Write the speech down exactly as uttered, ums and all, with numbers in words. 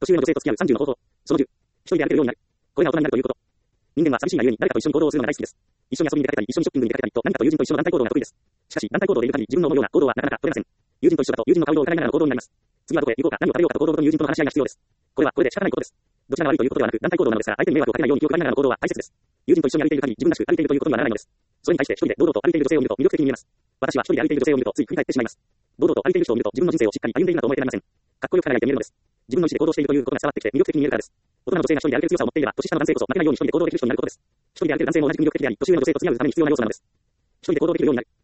年上の女性と付き合うさんじゅうの方法。そのじゅう。一人で歩けるようになる。これが大人になるということ。人間は寂しいがゆえに誰かと一緒に行動をするのが大好きです。一緒に遊びに出かけたり、一緒にショッピングに出かけたりと、何かと友人と一緒の団体行動が得意です。しかし、団体行動でいる限り自分の思うような行動はなかなか取れません。友人と一緒だと友人の顔色を伺いながらの行動になります。次はどこへ行こうか、何を食べようかと行動ごとに友人との話し合いが必要です。これはこれで仕方ないことです。どちらが悪いということではなく、団体行動なのですが、相手に迷惑をかけないように気を配りながらの行動は大切です。友人と一緒に歩いている限り自分らしく歩いているということにはならないのです。それに対して一人で堂々と歩いている女性を見ると魅力的に見えます。私は一人で歩いている女性を見るとつい振り返ってしまいます。堂々と歩いている人を見ると自分の人生をしっかり歩んでいるなと思えてなりません。かっこよく輝いて見えるのです。自分の意思で行動しているということが伝わってきて魅力的に見えるからです。大人の女性が一人で歩ける強さを持っていれば、年下の男性こそ負けないように一人で行動できる人になることです。一人で歩ける男性も同じく魅力的であり、年上の女性と付き合うために必要な要素なのです。一人で行動できるようになる。